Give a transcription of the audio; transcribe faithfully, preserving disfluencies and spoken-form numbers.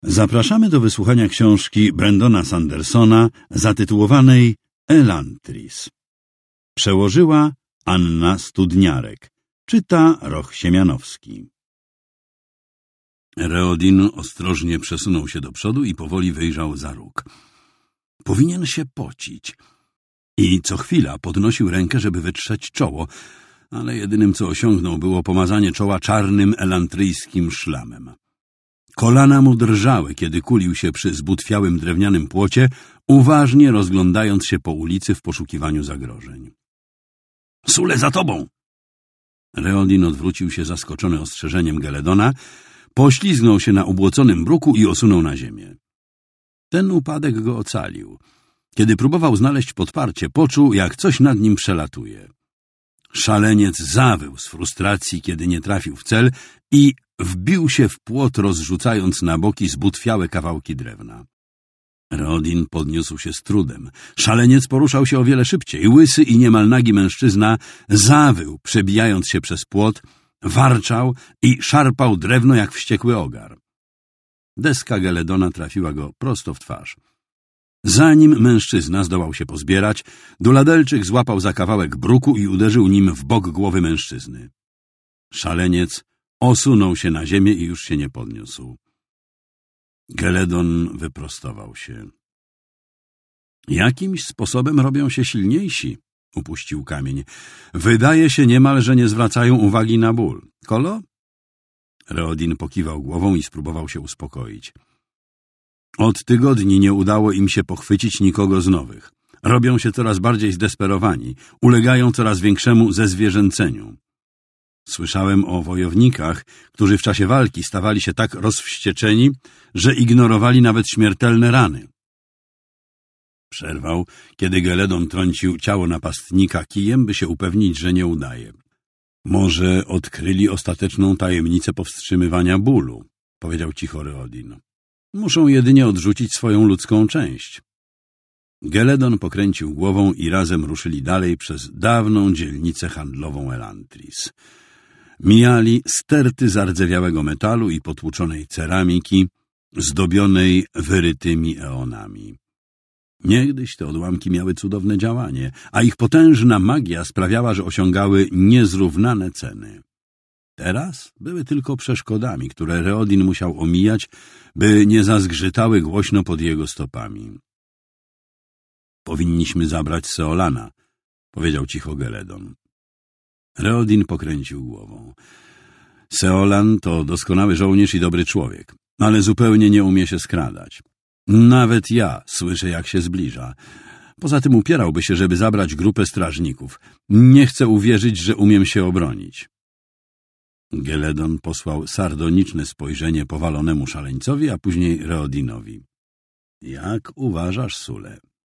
Zapraszamy do wysłuchania książki Brendona Sandersona zatytułowanej Elantris. Przełożyła Anna Studniarek. Czyta Roch Siemianowski. Reodin ostrożnie przesunął się do przodu i powoli wyjrzał za róg. Powinien się pocić. I co chwila podnosił rękę, żeby wytrzeć czoło, ale jedynym, co osiągnął, było pomazanie czoła czarnym elantryjskim szlamem. Kolana mu drżały, kiedy kulił się przy zbutwiałym drewnianym płocie, uważnie rozglądając się po ulicy w poszukiwaniu zagrożeń. — Sule, za tobą! Reodin odwrócił się zaskoczony ostrzeżeniem Geledona, poślizgnął się na ubłoconym bruku i osunął na ziemię. Ten upadek go ocalił. Kiedy próbował znaleźć podparcie, poczuł, jak coś nad nim przelatuje. Szaleniec zawył z frustracji, kiedy nie trafił w cel i wbił się w płot, rozrzucając na boki zbutwiałe kawałki drewna. Reodin podniósł się z trudem. Szaleniec poruszał się o wiele szybciej. Łysy i niemal nagi mężczyzna zawył, przebijając się przez płot, warczał i szarpał drewno jak wściekły ogar. Deska Geledona trafiła go prosto w twarz. Zanim mężczyzna zdołał się pozbierać, Duladelczyk złapał za kawałek bruku i uderzył nim w bok głowy mężczyzny. Szaleniec osunął się na ziemię i już się nie podniósł. Geledon wyprostował się. Jakimś sposobem robią się silniejsi, upuścił kamień. Wydaje się niemal, że nie zwracają uwagi na ból. Kolo? Reodin pokiwał głową i spróbował się uspokoić. Od tygodni nie udało im się pochwycić nikogo z nowych. Robią się coraz bardziej zdesperowani, ulegają coraz większemu zezwierzęceniu. Słyszałem o wojownikach, którzy w czasie walki stawali się tak rozwścieczeni, że ignorowali nawet śmiertelne rany. Przerwał, kiedy Geledon trącił ciało napastnika kijem, by się upewnić, że nie udaje. Może odkryli ostateczną tajemnicę powstrzymywania bólu, powiedział cicho Reodin. Muszą jedynie odrzucić swoją ludzką część. Geledon pokręcił głową i razem ruszyli dalej przez dawną dzielnicę handlową Elantris. Mijali sterty zardzewiałego metalu i potłuczonej ceramiki, zdobionej wyrytymi eonami. Niegdyś te odłamki miały cudowne działanie, a ich potężna magia sprawiała, że osiągały niezrównane ceny. Teraz były tylko przeszkodami, które Reodin musiał omijać, by nie zazgrzytały głośno pod jego stopami. Powinniśmy zabrać Seolana, powiedział cicho Geledon. Reodin pokręcił głową. Seolan to doskonały żołnierz i dobry człowiek, ale zupełnie nie umie się skradać. Nawet ja słyszę, jak się zbliża. Poza tym upierałby się, żeby zabrać grupę strażników. Nie chcę uwierzyć, że umiem się obronić. Geledon posłał sardoniczne spojrzenie powalonemu szaleńcowi, a później Reodinowi. — Jak uważasz, Sule?